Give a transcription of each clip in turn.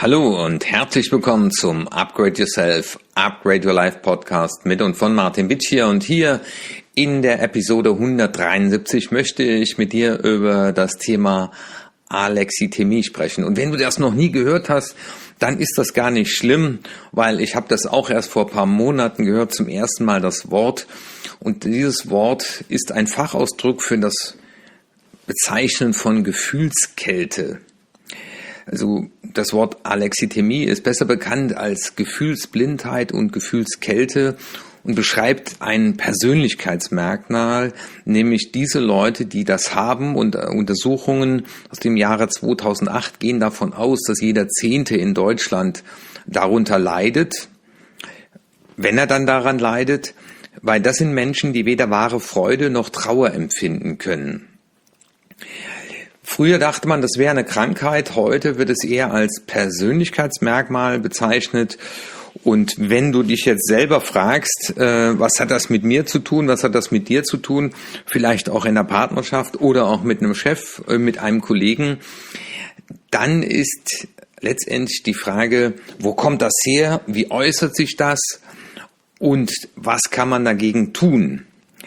Hallo und herzlich willkommen zum Upgrade Yourself, Upgrade Your Life Podcast mit und von Martin Bitsch hier. Und hier in der Episode 173 möchte ich mit dir über das Thema Alexithymie sprechen. Und wenn du das noch nie gehört hast, dann ist das gar nicht schlimm, weil ich habe das auch erst vor ein paar Monaten gehört, zum ersten Mal das Wort. Und dieses Wort ist ein Fachausdruck für das Bezeichnen von Gefühlskälte. Also das Wort Alexithymie ist besser bekannt als Gefühlsblindheit und Gefühlskälte und beschreibt ein Persönlichkeitsmerkmal, nämlich diese Leute, die das haben, und Untersuchungen aus dem Jahre 2008 gehen davon aus, dass jeder Zehnte in Deutschland darunter leidet, wenn er dann daran leidet, weil das sind Menschen, die weder wahre Freude noch Trauer empfinden können. Früher dachte man, das wäre eine Krankheit, heute wird es eher als Persönlichkeitsmerkmal bezeichnet. Und wenn du dich jetzt selber fragst, was hat das mit mir zu tun, was hat das mit dir zu tun, vielleicht auch in der Partnerschaft oder auch mit einem Chef, mit einem Kollegen, dann ist letztendlich die Frage, wo kommt das her, wie äußert sich das und was kann man dagegen tun?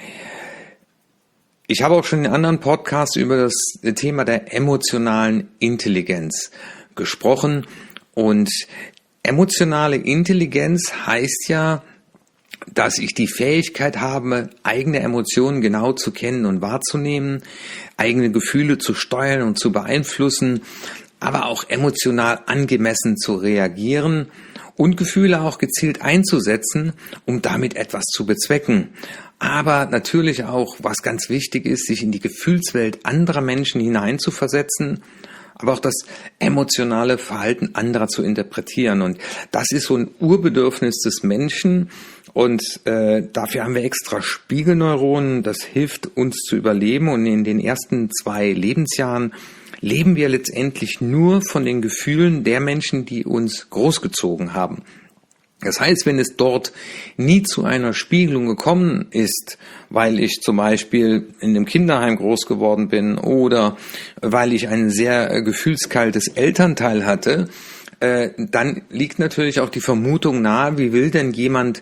Ich habe auch schon in anderen Podcasts über das Thema der emotionalen Intelligenz gesprochen. Und emotionale Intelligenz heißt ja, dass ich die Fähigkeit habe, eigene Emotionen genau zu kennen und wahrzunehmen, eigene Gefühle zu steuern und zu beeinflussen, aber auch emotional angemessen zu reagieren und Gefühle auch gezielt einzusetzen, um damit etwas zu bezwecken. Aber natürlich auch, was ganz wichtig ist, sich in die Gefühlswelt anderer Menschen hineinzuversetzen, aber auch das emotionale Verhalten anderer zu interpretieren. Und das ist so ein Urbedürfnis des Menschen. Und dafür haben wir extra Spiegelneuronen. Das hilft uns zu überleben. Und in den ersten 2 Lebensjahren leben wir letztendlich nur von den Gefühlen der Menschen, die uns großgezogen haben. Das heißt, wenn es dort nie zu einer Spiegelung gekommen ist, weil ich zum Beispiel in einem Kinderheim groß geworden bin oder weil ich ein sehr gefühlskaltes Elternteil hatte, dann liegt natürlich auch die Vermutung nahe, wie will denn jemand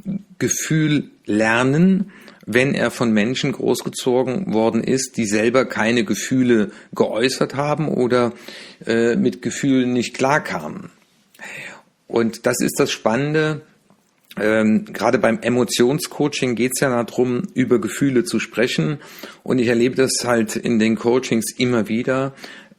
Gefühl lernen, wenn er von Menschen großgezogen worden ist, die selber keine Gefühle geäußert haben oder mit Gefühlen nicht klarkamen. Und das ist das Spannende, gerade beim Emotionscoaching geht es ja darum, über Gefühle zu sprechen. Und ich erlebe das halt in den Coachings immer wieder,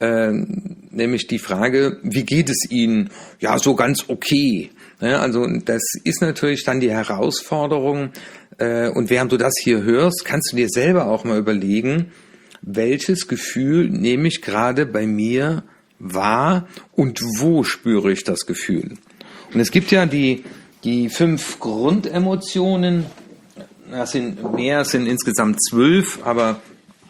nämlich die Frage, wie geht es Ihnen? Ja, so ganz okay. Ja, also das ist natürlich dann die Herausforderung. Und während du das hier hörst, kannst du dir selber auch mal überlegen, welches Gefühl nehme ich gerade bei mir wahr und wo spüre ich das Gefühl? Und es gibt ja die 5 Grundemotionen, das sind mehr, es sind insgesamt 12, aber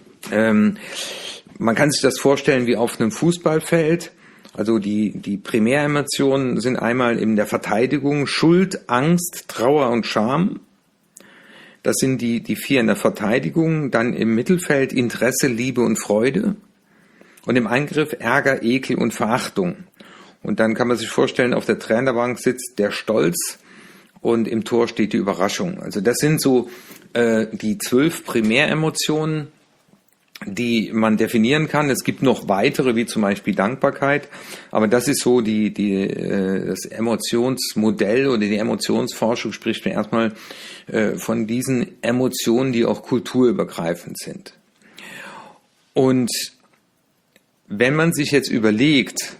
man kann sich das vorstellen wie auf einem Fußballfeld. Also die Primäremotionen sind einmal in der Verteidigung Schuld, Angst, Trauer und Scham. Das sind die 4 in der Verteidigung. Dann im Mittelfeld Interesse, Liebe und Freude. Und im Angriff Ärger, Ekel und Verachtung. Und dann kann man sich vorstellen, auf der Trainerbank sitzt der Stolz und im Tor steht die Überraschung. Also das sind so die 12 Primäremotionen, die man definieren kann. Es gibt noch weitere, wie zum Beispiel Dankbarkeit, aber das ist so das Emotionsmodell oder die Emotionsforschung spricht mir erstmal von diesen Emotionen, die auch kulturübergreifend sind. Und wenn man sich jetzt überlegt,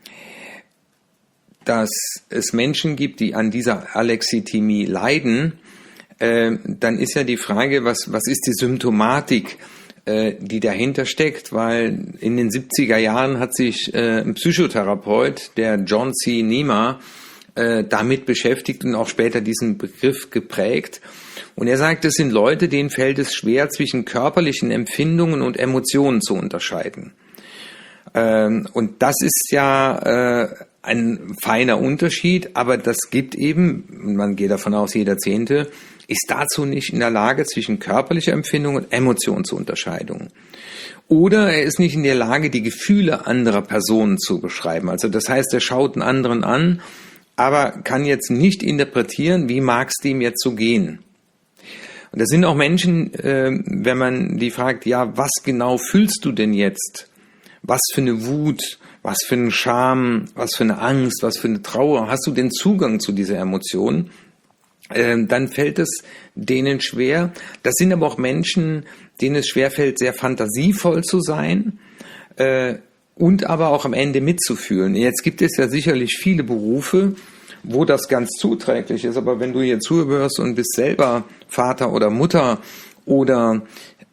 dass es Menschen gibt, die an dieser Alexithymie leiden, dann ist ja die Frage, was ist die Symptomatik, die dahinter steckt, weil in den 70er Jahren hat sich ein Psychotherapeut, der John C. Niemeyer, damit beschäftigt und auch später diesen Begriff geprägt. Und er sagt, es sind Leute, denen fällt es schwer, zwischen körperlichen Empfindungen und Emotionen zu unterscheiden. Und das ist ja ein feiner Unterschied, aber das gibt eben, man geht davon aus, jeder Zehnte ist dazu nicht in der Lage, zwischen körperlicher Empfindung und Emotion zu unterscheiden. Oder er ist nicht in der Lage, die Gefühle anderer Personen zu beschreiben. Also das heißt, er schaut einen anderen an, aber kann jetzt nicht interpretieren, wie mag es dem jetzt so gehen. Und das sind auch Menschen, wenn man die fragt, ja, was genau fühlst du denn jetzt? Was für eine Wut, was für eine Scham, was für eine Angst, was für eine Trauer, hast du den Zugang zu dieser Emotion? Dann fällt es denen schwer. Das sind aber auch Menschen, denen es schwerfällt, sehr fantasievoll zu sein und aber auch am Ende mitzufühlen. Jetzt gibt es ja sicherlich viele Berufe, wo das ganz zuträglich ist, aber wenn du hier zuhörst und bist selber Vater oder Mutter oder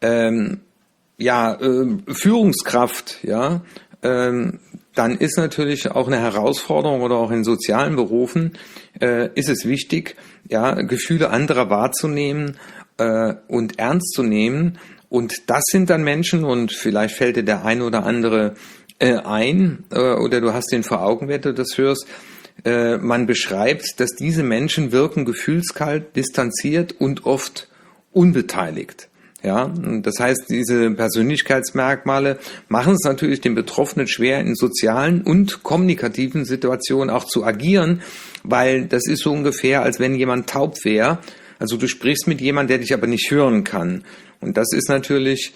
Führungskraft, ja, dann ist natürlich auch eine Herausforderung oder auch in sozialen Berufen ist es wichtig, ja, Gefühle anderer wahrzunehmen und ernst zu nehmen. Und das sind dann Menschen, und vielleicht fällt dir der ein oder andere ein, oder du hast den vor Augen, wenn du das hörst. Man beschreibt, dass diese Menschen wirken gefühlskalt, distanziert und oft unbeteiligt. Ja, das heißt, diese Persönlichkeitsmerkmale machen es natürlich den Betroffenen schwer, in sozialen und kommunikativen Situationen auch zu agieren, weil das ist so ungefähr, als wenn jemand taub wäre. Also du sprichst mit jemandem, der dich aber nicht hören kann. Und das ist natürlich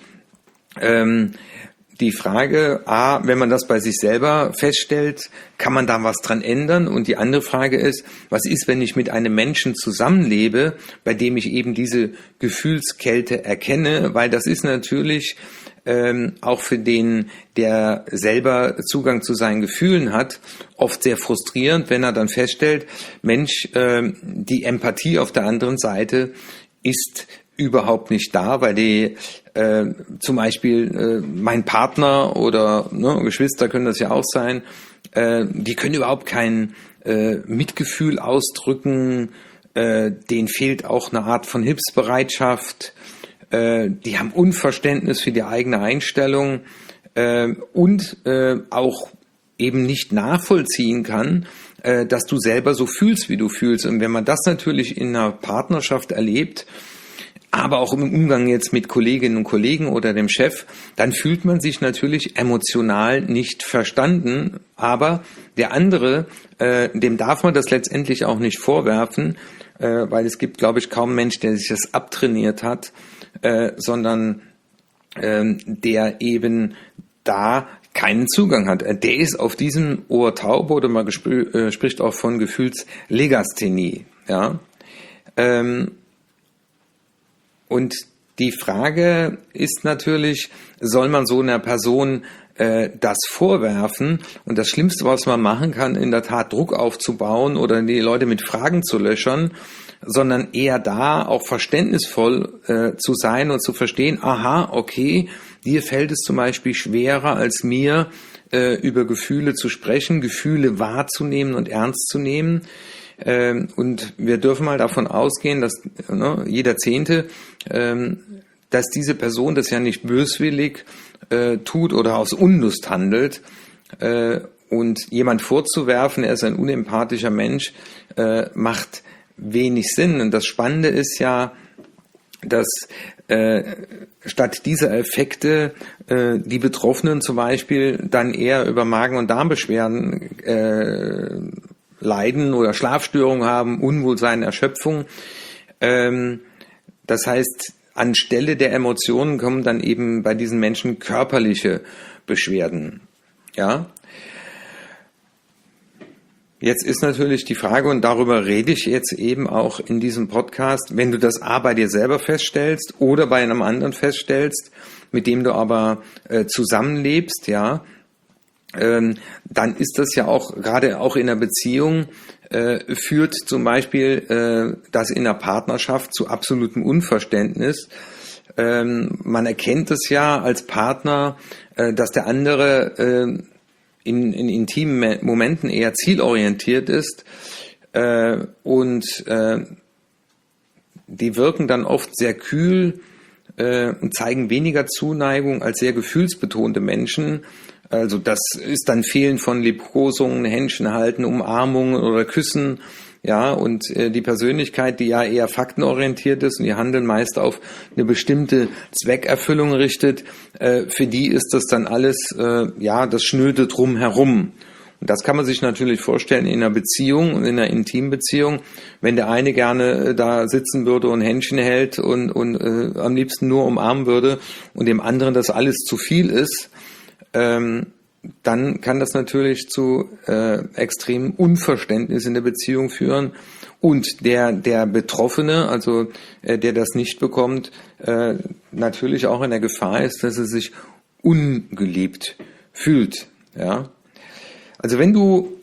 die Frage, wenn man das bei sich selber feststellt, kann man da was dran ändern? Und die andere Frage ist, was ist, wenn ich mit einem Menschen zusammenlebe, bei dem ich eben diese Gefühlskälte erkenne? Weil das ist natürlich auch für den, der selber Zugang zu seinen Gefühlen hat, oft sehr frustrierend, wenn er dann feststellt, Mensch, die Empathie auf der anderen Seite ist überhaupt nicht da, weil die zum Beispiel mein Partner oder Geschwister können das ja auch sein, die können überhaupt kein Mitgefühl ausdrücken, denen fehlt auch eine Art von Hilfsbereitschaft, die haben Unverständnis für die eigene Einstellung und auch eben nicht nachvollziehen kann, dass du selber so fühlst, wie du fühlst. Und wenn man das natürlich in einer Partnerschaft erlebt, aber auch im Umgang jetzt mit Kolleginnen und Kollegen oder dem Chef, dann fühlt man sich natürlich emotional nicht verstanden. Aber der andere, dem darf man das letztendlich auch nicht vorwerfen, weil es gibt, glaube ich, kaum einen Mensch, der sich das abtrainiert hat, sondern der eben da keinen Zugang hat. Der ist auf diesem Ohr taub, oder man spricht auch von Gefühlslegasthenie. Ja. Und die Frage ist natürlich, soll man so einer Person das vorwerfen? Und das Schlimmste, was man machen kann, in der Tat Druck aufzubauen oder die Leute mit Fragen zu löchern, sondern eher da auch verständnisvoll zu sein und zu verstehen, aha, okay, dir fällt es zum Beispiel schwerer als mir, über Gefühle zu sprechen, Gefühle wahrzunehmen und ernst zu nehmen. Und wir dürfen mal davon ausgehen, dass jeder Zehnte, dass diese Person das ja nicht böswillig tut oder aus Unlust handelt. Und jemand vorzuwerfen, er ist ein unempathischer Mensch, macht wenig Sinn. Und das Spannende ist ja, dass statt dieser Effekte die Betroffenen zum Beispiel dann eher über Magen- und Darmbeschwerden leiden oder Schlafstörungen haben, Unwohlsein, Erschöpfung. Das heißt, anstelle der Emotionen kommen dann eben bei diesen Menschen körperliche Beschwerden. Ja. Jetzt ist natürlich die Frage, und darüber rede ich jetzt eben auch in diesem Podcast, wenn du das A bei dir selber feststellst oder bei einem anderen feststellst, mit dem du aber zusammenlebst, ja, dann ist das ja auch, gerade auch in einer Beziehung, führt zum Beispiel das in einer Partnerschaft zu absolutem Unverständnis. Man erkennt es ja als Partner, dass der andere in intimen Momenten eher zielorientiert ist und die wirken dann oft sehr kühl, zeigen weniger Zuneigung als sehr gefühlsbetonte Menschen. Also das ist dann Fehlen von Liebkosungen, Händchen halten, Umarmungen oder Küssen. Ja, und die Persönlichkeit, die ja eher faktenorientiert ist und ihr Handeln meist auf eine bestimmte Zweckerfüllung richtet, für die ist das dann alles, das Schnöde drumherum. Und das kann man sich natürlich vorstellen in einer Beziehung, in einer Intimbeziehung, wenn der eine gerne da sitzen würde und Händchen hält und am liebsten nur umarmen würde und dem anderen das alles zu viel ist, dann kann das natürlich zu extremem Unverständnis in der Beziehung führen und der Betroffene, also der das nicht bekommt, natürlich auch in der Gefahr ist, dass er sich ungeliebt fühlt. Ja, also wenn du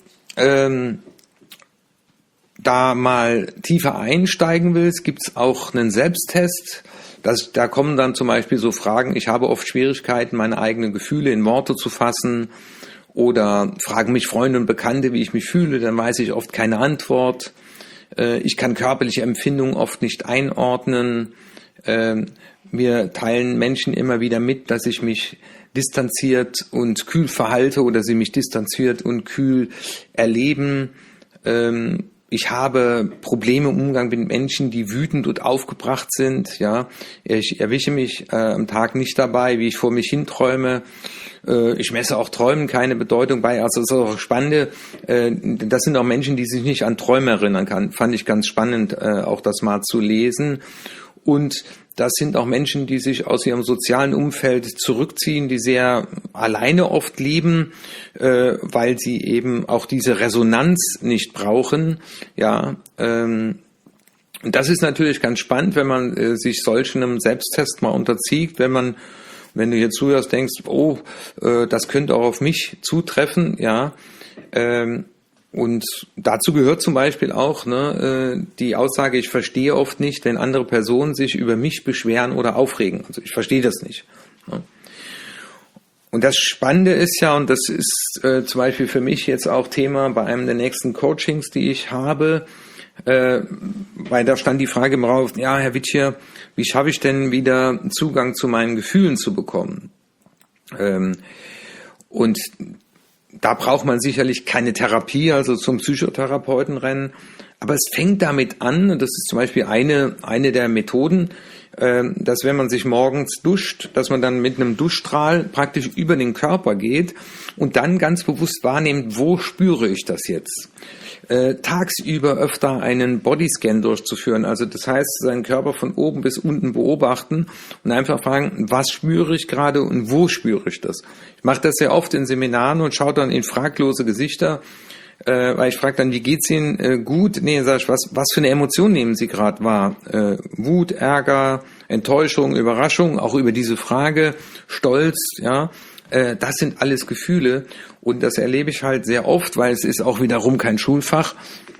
da mal tiefer einsteigen willst, gibt's auch einen Selbsttest. Da kommen dann zum Beispiel so Fragen, ich habe oft Schwierigkeiten, meine eigenen Gefühle in Worte zu fassen, oder fragen mich Freunde und Bekannte, wie ich mich fühle, dann weiß ich oft keine Antwort. Ich kann körperliche Empfindungen oft nicht einordnen. Mir teilen Menschen immer wieder mit, dass ich mich distanziert und kühl verhalte oder sie mich distanziert und kühl erleben. Ich habe Probleme im Umgang mit Menschen, die wütend und aufgebracht sind. Ja, ich erwische mich am Tag nicht dabei, wie ich vor mich hinträume. Ich messe auch Träumen keine Bedeutung bei. Also das ist auch spannend. Das sind auch Menschen, die sich nicht an Träume erinnern kann. Fand ich ganz spannend, auch das mal zu lesen. Und das sind auch Menschen, die sich aus ihrem sozialen Umfeld zurückziehen, die sehr alleine oft leben, weil sie eben auch diese Resonanz nicht brauchen. Ja, das ist natürlich ganz spannend, wenn man sich solchen einem Selbsttest mal unterzieht, wenn du jetzt zuhörst, denkst, das könnte auch auf mich zutreffen, ja. Und dazu gehört zum Beispiel auch die Aussage, ich verstehe oft nicht, wenn andere Personen sich über mich beschweren oder aufregen. Also ich verstehe das nicht. Ne? Und das Spannende ist ja, und das ist zum Beispiel für mich jetzt auch Thema bei einem der nächsten Coachings, die ich habe, weil da stand die Frage im Raum, ja, Herr Witschier, wie schaffe ich denn wieder Zugang zu meinen Gefühlen zu bekommen? Und da braucht man sicherlich keine Therapie, also zum Psychotherapeuten rennen. Aber es fängt damit an, und das ist zum Beispiel eine der Methoden, dass wenn man sich morgens duscht, dass man dann mit einem Duschstrahl praktisch über den Körper geht und dann ganz bewusst wahrnimmt, wo spüre ich das jetzt? Tagsüber öfter einen Bodyscan durchzuführen, also das heißt, seinen Körper von oben bis unten beobachten und einfach fragen, was spüre ich gerade und wo spüre ich das? Ich mache das sehr oft in Seminaren und schaue dann in fraglose Gesichter, weil ich frage dann, wie geht's Ihnen? Gut? Nee, sag ich, was für eine Emotion nehmen Sie gerade wahr? Wut, Ärger, Enttäuschung, Überraschung, auch über diese Frage, Stolz, ja. Das sind alles Gefühle und das erlebe ich halt sehr oft, weil es ist auch wiederum kein Schulfach,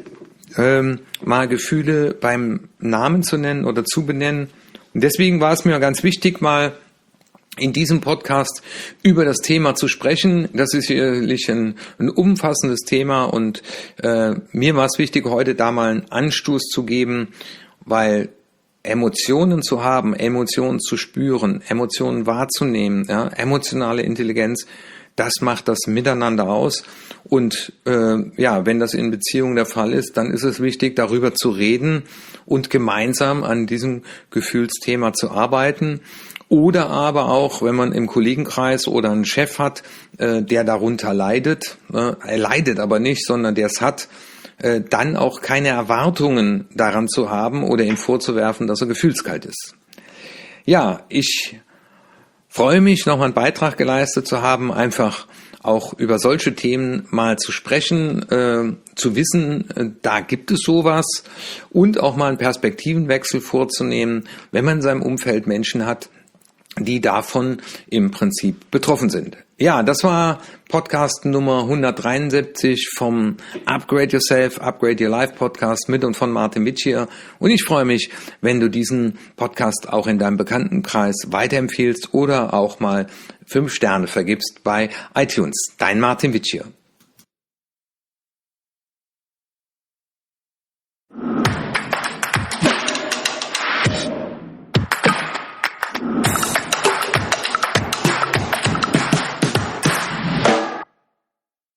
mal Gefühle beim Namen zu nennen oder zu benennen. Und deswegen war es mir ganz wichtig, mal in diesem Podcast über das Thema zu sprechen. Das ist sicherlich ein umfassendes Thema und mir war es wichtig, heute da mal einen Anstoß zu geben, weil Emotionen zu haben, Emotionen zu spüren, Emotionen wahrzunehmen, ja, emotionale Intelligenz, das macht das Miteinander aus. Und wenn das in Beziehungen der Fall ist, dann ist es wichtig, darüber zu reden und gemeinsam an diesem Gefühlsthema zu arbeiten. Oder aber auch, wenn man im Kollegenkreis oder einen Chef hat, der darunter leidet, er leidet aber nicht, sondern der es hat, dann auch keine Erwartungen daran zu haben oder ihm vorzuwerfen, dass er gefühlskalt ist. Ja, ich freue mich, noch einen Beitrag geleistet zu haben, einfach auch über solche Themen mal zu sprechen, zu wissen, da gibt es sowas und auch mal einen Perspektivenwechsel vorzunehmen, wenn man in seinem Umfeld Menschen hat, die davon im Prinzip betroffen sind. Ja, das war Podcast Nummer 173 vom Upgrade Yourself, Upgrade Your Life Podcast mit und von Martin Witschier. Und ich freue mich, wenn du diesen Podcast auch in deinem Bekanntenkreis weiterempfiehlst oder auch mal 5 Sterne vergibst bei iTunes. Dein Martin Witschier.